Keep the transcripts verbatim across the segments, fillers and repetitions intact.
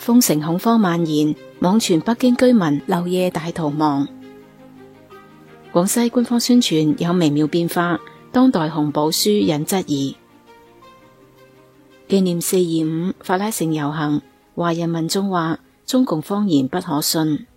封城恐慌蔓延，網傳北京居民漏夜大逃亡。廣西官方宣傳有微妙變化，當代紅寶書引質疑。紀念四二五法拉盛遊行，華人民眾話中共謊言不可信。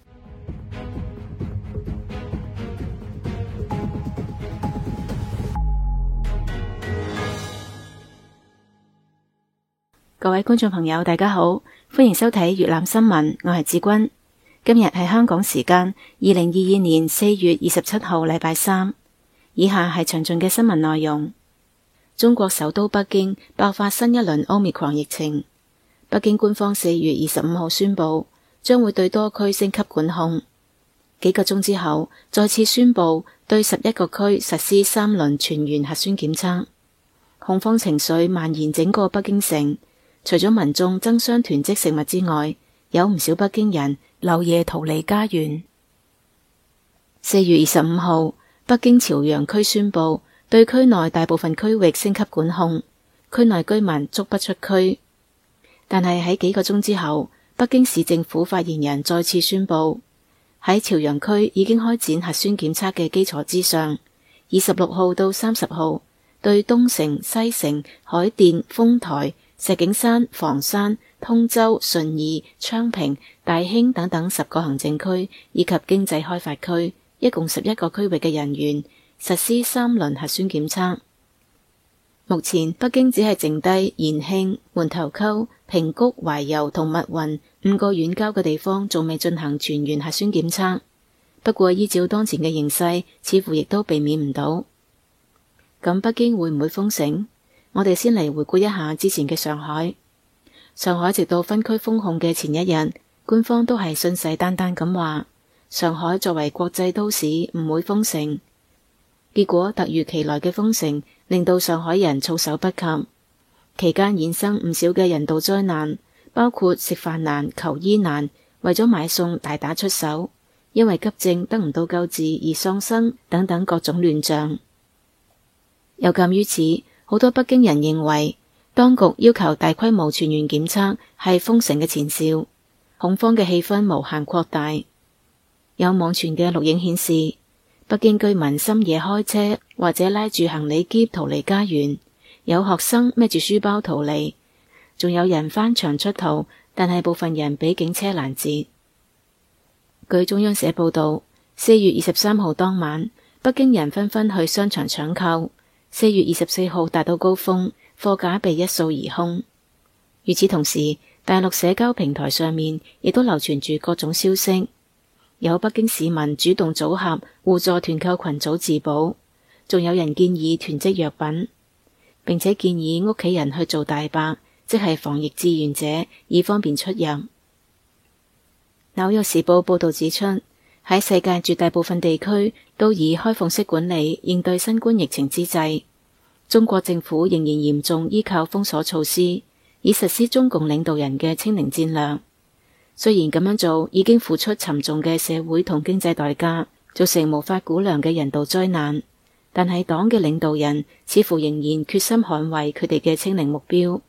各位觀眾朋友大家好，歡迎收睇粵覽新聞，我係志君。今日係香港時間二零二二年四月二十七號禮拜三。以下係詳盡嘅新聞內容。中國首都北京爆發新一輪 Omicron 疫情，北京官方四月二十五號宣布將會對多區升級管控，幾個鐘之後再次宣布對十一個區實施三輪全員核酸檢測。恐慌情緒蔓延整個北京城，除咗民眾爭相囤積食物之外，有唔少北京人漏夜逃離家園。四月二十五號，北京朝陽區宣布對區內大部分區域升級管控，區內居民足不出區。但係喺幾個鐘之後，北京市政府發言人再次宣布，喺朝陽區已經開展核酸檢測嘅基礎之上，二十六號到三十號對東城、西城、海淀、豐台、石景山、房山、通州、順義、昌平、大興等等十個行政區以及經濟開發區，一共十一個區域嘅人員實施三輪核酸檢測。目前北京只係剩低延慶、門頭溝、平谷、懷柔同密雲五個遠郊嘅地方仲未進行全員核酸檢測。不過依照當前嘅形勢，似乎亦都避免唔到。咁北京會唔會封城？我哋先嚟回顧一下之前嘅上海。上海直到分區封控嘅前一日，官方都係信誓旦旦咁話，上海作為國際都市唔會封城。結果突如其來嘅封城，令到上海人措手不及。期間衍生唔少嘅人道災難，包括食飯難、求醫難，為咗買餸大打出手，因為急症得唔到救治而喪生等等各種亂象。有鑒於此，好多北京人認為當局要求大規模全員檢測係封城嘅前兆，恐慌嘅氣氛無限擴大。有網傳嘅錄影顯示，北京居民深夜開車或者拉住行李篋逃離家園，有學生孭住書包逃離，仲有人翻牆出逃，但係部分人俾警車攔截。據中央社報道，四月二十三號當晚，北京人紛紛去商場搶購。四月二十四號達到高峰，貨架被一掃而空。與此同時，大陸社交平台上面亦都流傳住各種消息，有北京市民主動組合互助團購群組自保，仲有人建議囤積藥品，並且建議屋企人去做大白，即係防疫志願者，以方便出入。紐約時報報道指出，喺世界絕大部分地區都以開放式管理應對新冠疫情之際，中國政府仍然嚴重依靠封鎖措施，以實施中共領導人嘅清零戰略。雖然咁樣做已經付出沉重嘅社會同經濟代價，造成無法估量嘅人道災難，但係黨嘅領導人似乎仍然決心捍衛佢哋嘅清零目標。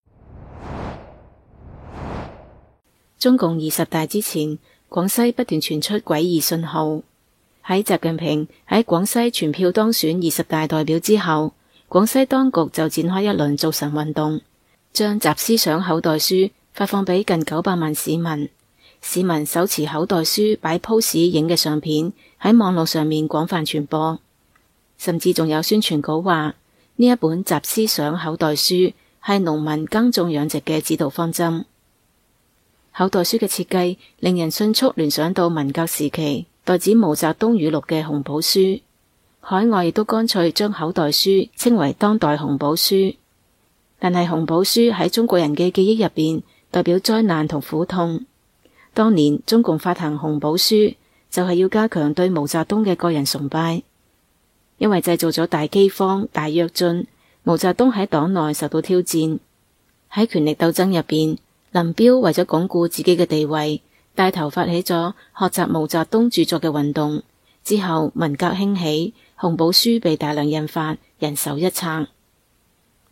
中共二十大之前，廣西不斷傳出詭異信號。喺習近平喺廣西全票當選二十大代表之後，廣西當局就展開一輪造神運動，將習思想口袋書發放俾近九百萬市民。市民手持口袋書擺 pose 影嘅相片喺網絡上面廣泛傳播，甚至仲有宣傳稿話呢一本習思想口袋書係農民耕種養殖嘅指導方針。口袋書嘅設計令人迅速聯想到文革時期代指毛澤東語錄嘅紅寶書，海外亦都乾脆將口袋書稱為當代紅寶書。但係紅寶書喺中國人嘅記憶入邊代表災難同苦痛。當年中共發行紅寶書就係要加強對毛澤東嘅個人崇拜，因為製造咗大饑荒、大躍進，毛澤東喺黨內受到挑戰。喺權力鬥爭入邊，林彪為咗鞏固自己嘅地位，帶頭發起咗學習毛澤東著作嘅運動。之後文革興起，紅寶書被大量印發，人手一冊。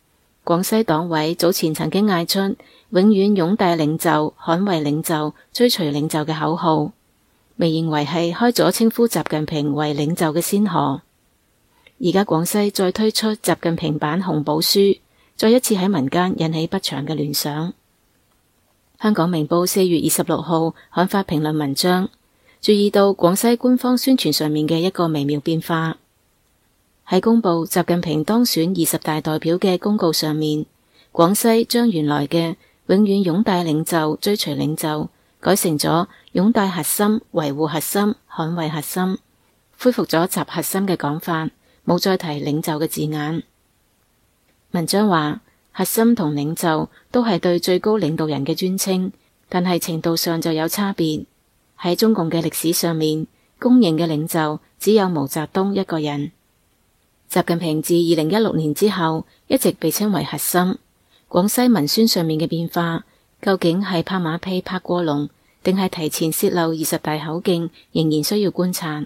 廣西黨委早前曾經嗌出永遠擁戴領袖、捍衛領袖、追隨領袖嘅口號，被認為係開咗稱呼習近平為領袖嘅先河。而家廣西再推出習近平版紅寶書，再一次喺民間引起不祥嘅聯想。香港明報四月二十六號刊發評論文章，注意到廣西官方宣傳上面嘅一個微妙變化。喺公布習近平當選二十大代表嘅公告上面，廣西將原來嘅永遠擁戴領袖、追隨領袖改成咗擁戴核心、維護核心、捍衛核心，恢復咗習核心嘅講法，冇再提領袖嘅字眼。文章話，核心同領袖都係對最高領導人嘅尊稱，但係程度上就有差別。喺中共嘅歷史上面，公認嘅領袖只有毛澤東一個人。習近平自二零一六年之後一直被稱為核心。廣西文宣上面嘅變化，究竟係拍馬屁拍過龍，定係提前洩漏二十大口徑，仍然需要觀察。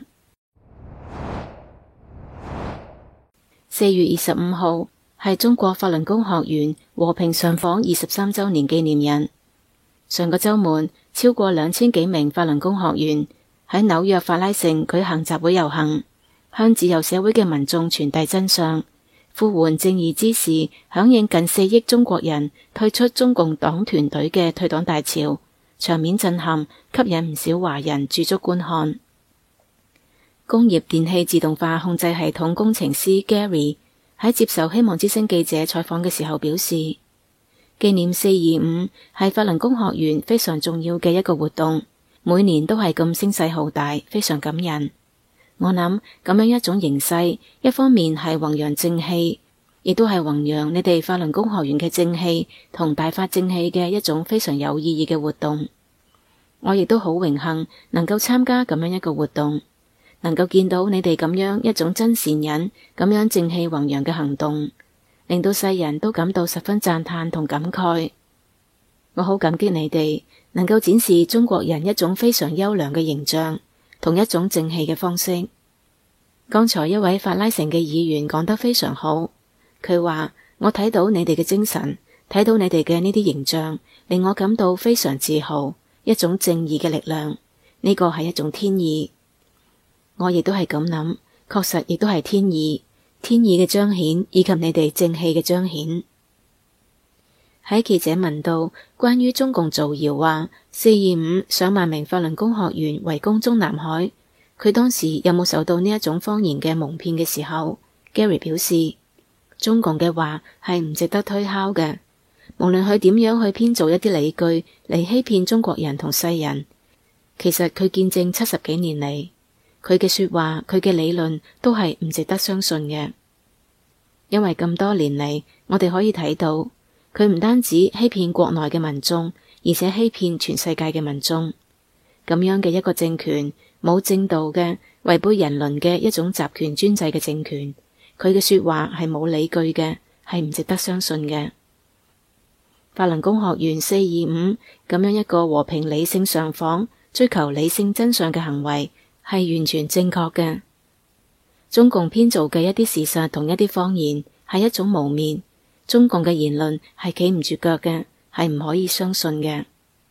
四月二十五號係中國法輪功學員和平上訪二十三週年紀念日。上個週末，超過兩千幾名法輪功學員喺紐約法拉盛舉行集會遊行，向自由社會嘅民眾傳遞真相，呼喚正義之士，響應近四億中國人退出中共黨團隊嘅退黨大潮，場面震撼，吸引唔少華人駐足觀看。工業電氣自動化控制系統工程師 Gary 喺接受希望之聲記者採訪嘅時候表示，紀念四二五係法輪功學員非常重要嘅一個活動，每年都係咁聲勢浩大，非常感人。我諗咁樣一種形勢，一方面係弘揚正氣，亦都係弘揚你哋法輪功學員嘅正氣同大法正氣嘅一種非常有意義嘅活動。我亦都好榮幸能夠參加咁樣一個活動，能夠見到你哋咁樣一種真善忍、咁樣正氣弘揚嘅行動，令到世人都感到十分讚嘆同感慨。我好感激你哋能夠展示中國人一種非常優良嘅形象，同一種正氣嘅方式。剛才一位法拉盛嘅議員講得非常好，佢話我睇到你哋嘅精神，睇到你哋嘅呢啲形象，令我感到非常自豪，一種正義嘅力量，呢個係一種天意。我亦都係咁諗，確實亦都係天意，天意嘅彰顯以及你哋正氣嘅彰顯。喺記者問到關於中共造謠話四二五上萬名法輪功學員圍攻中南海，佢當時有冇受到呢一種謊言嘅蒙騙嘅時候， Gary 表示，中共嘅話係唔值得推敲嘅，無論佢點樣去編造一啲理據嚟欺騙中國人同世人，其實佢見證七十幾年嚟，佢嘅說話佢嘅理論都係唔值得相信嘅。因為咁多年嚟，我哋可以睇到佢唔單止欺騙國內嘅民眾，而且欺騙全世界嘅民眾。咁樣嘅一個政權，冇正道嘅，違背人倫嘅一種集權專制嘅政權，佢嘅說話係冇理據嘅，係唔值得相信嘅。法輪功學員四二五咁樣一個和平理性上訪，追求理性真相嘅行為，係完全正確嘅。中共編造嘅一啲事實同一啲謊言，係一種誣衊。中共嘅言論係企唔住腳嘅，係唔可以相信嘅。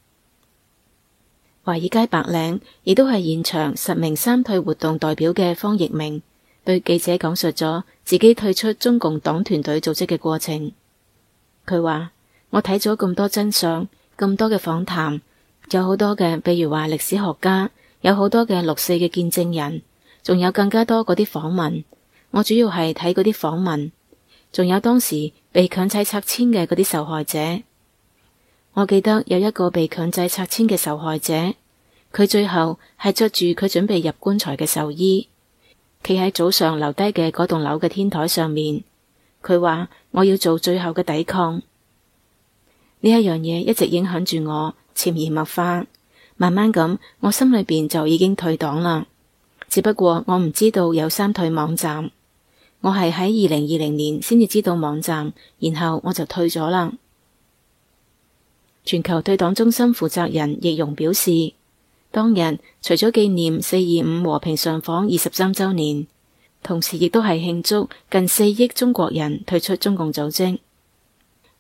華爾街白領亦都係現場實名三退活動代表嘅方奕明，對記者講述咗自己退出中共黨團隊組織嘅過程。佢話：我睇咗咁多真相，咁多嘅訪談，有好多嘅，譬如話歷史學家，有好多嘅六四嘅見證人，仲有更加多嗰啲訪問。我主要係睇嗰啲訪問，仲有當時被強制拆遷嘅嗰啲受害者。我記得有一個被強制拆遷嘅受害者，佢最後係着住佢準備入棺材嘅壽衣，企喺早上留低嘅嗰棟樓嘅天台上面。佢話：我要做最後嘅抵抗。呢一樣嘢一直影響住我，潛移默化，慢慢咁，我心裏邊就已經退黨啦。只不過我唔知道有三退網站，我係喺二零二零年先至知道網站，然後我就退咗啦。全球退黨中心負責人易容表示，當日除咗紀念四二五和平上訪二十三週年，同時亦都係慶祝近四億中國人退出中共組織。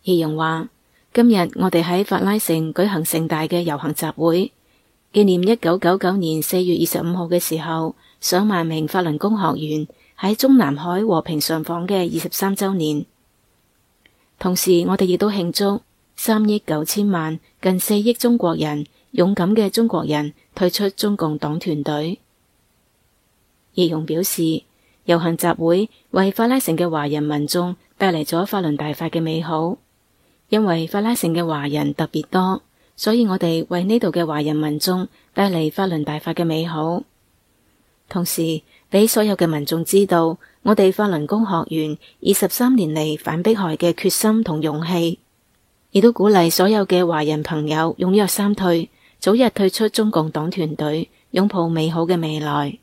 形容話，今日我哋喺法拉盛舉行盛大嘅遊行集會，紀念一九九九年四月二十五號嘅時候，上萬名法輪功學員喺中南海和平上訪嘅二十三週年。同時，我哋亦都慶祝三億九千萬近四億中國人勇敢嘅中國人退出中共黨團隊。易容表示，遊行集會為法拉盛嘅華人民眾帶嚟咗法輪大法嘅美好，因為法拉盛嘅華人特別多，所以我哋為呢度嘅華人民眾帶嚟法輪大法嘅美好，同時俾所有嘅民眾知道我哋法輪功學員二十三年嚟反迫害嘅決心同勇氣，亦都鼓勵所有嘅華人朋友踴躍三退，早日退出中共黨團隊，擁抱美好嘅未來。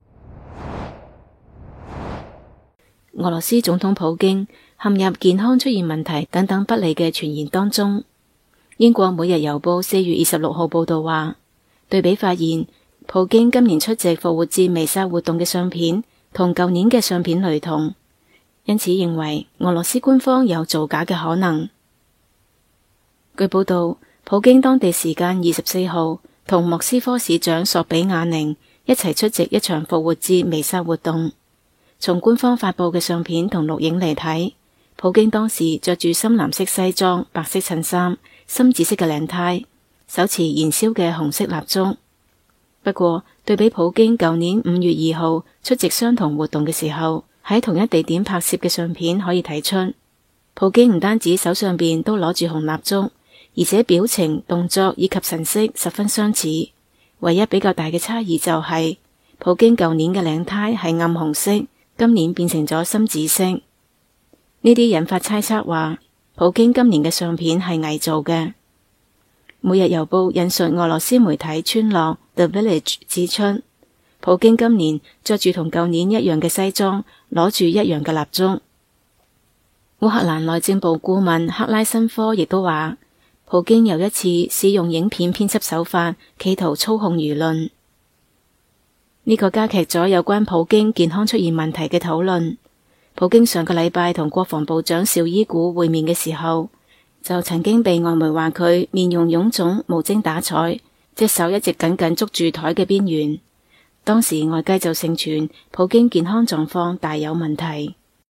俄羅斯總統普京陷入健康出現問題等等不利嘅傳言當中。英國每日郵報四月二十六號報道話，對比發現，普京今年出席復活節彌撒活動嘅相片同舊年嘅相片雷同，因此認為俄羅斯官方有造假嘅可能。據報道，普京當地時間二十四號同莫斯科市長索比亞寧一齊出席一場復活節彌撒活動。從官方發佈嘅相片同錄影嚟睇，普京當時着住深藍色西裝、白色襯衫、深紫色嘅領呔，手持燃燒嘅紅色蠟燭。不過，對比普京舊年五月二號出席相同活動嘅時候，喺同一地點拍攝嘅相片可以睇出，普京唔單止手上邊都攞住紅蠟燭，而且表情、動作以及神色十分相似。唯一比較大嘅差異就係、是，普京舊年嘅領呔係暗紅色，今年變成咗深紫色，呢啲引發猜測話，普京今年嘅相片係偽造嘅。每日郵報引述俄羅斯媒體村落 The Village 指出，普京今年着住同舊年一樣嘅西裝，攞住一樣嘅蠟燭。烏克蘭內政部顧問克拉申科亦都話，普京又一次使用影片編輯手法，企圖操控輿論。呢個加劇咗有關普京健康出現問題嘅討論。普京上個禮拜同國防部長紹伊古會面嘅時候，就曾經被外媒話佢面容臃腫、無精打采，隻手一直緊緊捉住台嘅邊緣。當時外界就盛傳普京健康狀況大有問題。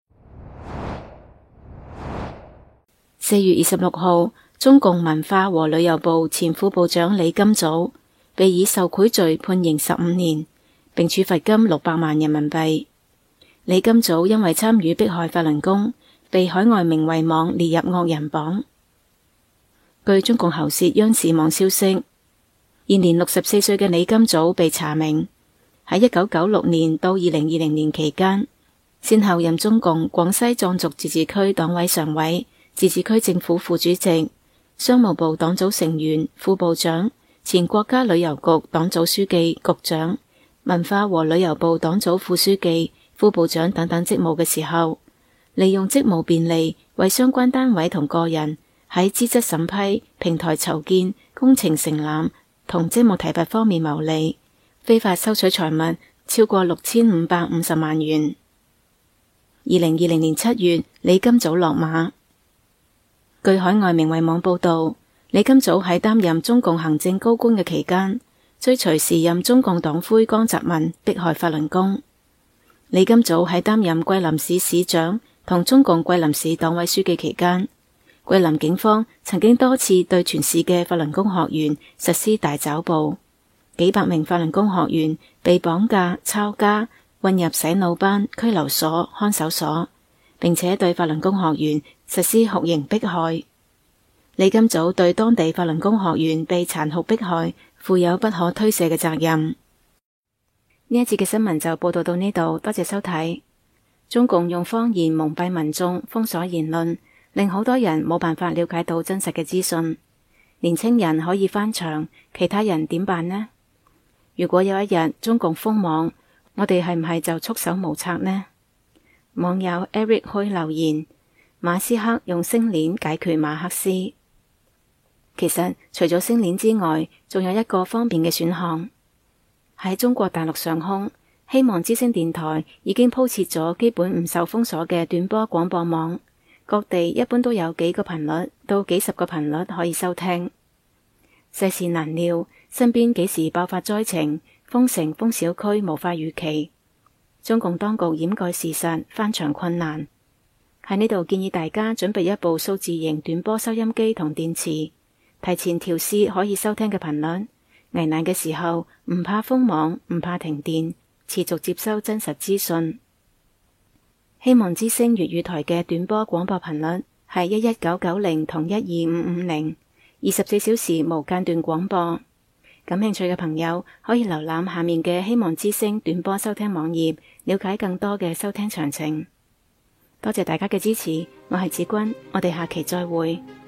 四月二十六號，中共文化和旅遊部前副部長李金祖被以受賄罪判刑十五年。並處罰金六百萬人民幣。李金祖因為參與迫害法輪功，被海外名為網列入惡人榜。據中共喉舌央視網消息，現年六十四歲嘅李金祖被查明喺一九九六年到二零二零年期間，先後任中共廣西壯族自治區黨委常委、自治區政府副主席、商務部黨組成員、副部長、前國家旅遊局黨組書記、局長、文化和旅遊部黨組副書記、副部長等等職務嘅時候，利用職務便利為相關單位同個人喺資質審批、平台籌建、工程承攬同職務提拔方面牟利，非法收取財物超過六千五百五十萬元。二零二零年七月，李金祖落馬。據海外名為網報道，李金祖喺擔任中共行政高官嘅期間，追隨時任中共黨魁江澤民迫害法輪功。李金祖喺擔任桂林市市長同中共桂林市黨委書記期間，桂林警方曾經多次對全市嘅法輪功學員實施大抓捕，幾百名法輪功學員被綁架、抄家、混入洗腦班、拘留所、看守所，並且對法輪功學員實施酷刑迫害。李金祖對當地法輪功學員被殘酷迫害負有不可推卸嘅責任。呢一節嘅新聞就報道到呢度，多謝收睇。中共用謊言蒙蔽民眾，封鎖言論，令好多人冇辦法了解到真實嘅資訊。年輕人可以翻牆，其他人點辦呢？如果有一日中共封網，我哋係唔係就束手無策呢？網友 Eric 去留言：馬斯克用星鏈解決馬克思。其實除咗星鏈之外，仲有一個方便嘅選項。喺中國大陸上空，希望之聲電台已經鋪設咗基本唔受封鎖嘅短波廣播網， 各地一般都有幾個頻率到幾十個頻率可以收聽。世事難料，身邊幾時爆發災情，封城封小區無法預期。中共當局掩蓋事實，翻牆困難。喺呢度建議大家準備一部數字型短波收音機同電池，提前調試可以收聽嘅頻率。危難嘅時候唔怕封網，唔怕停電，持續接收真實資訊。希望之聲粵語台嘅短波廣播頻率係一一九九零同一二五五零，二十四小時無間斷廣播。感興趣嘅朋友可以瀏覽下面嘅希望之聲短波收聽網頁，了解更多嘅收聽詳情。多謝大家嘅支持，我係子君，我哋下期再會。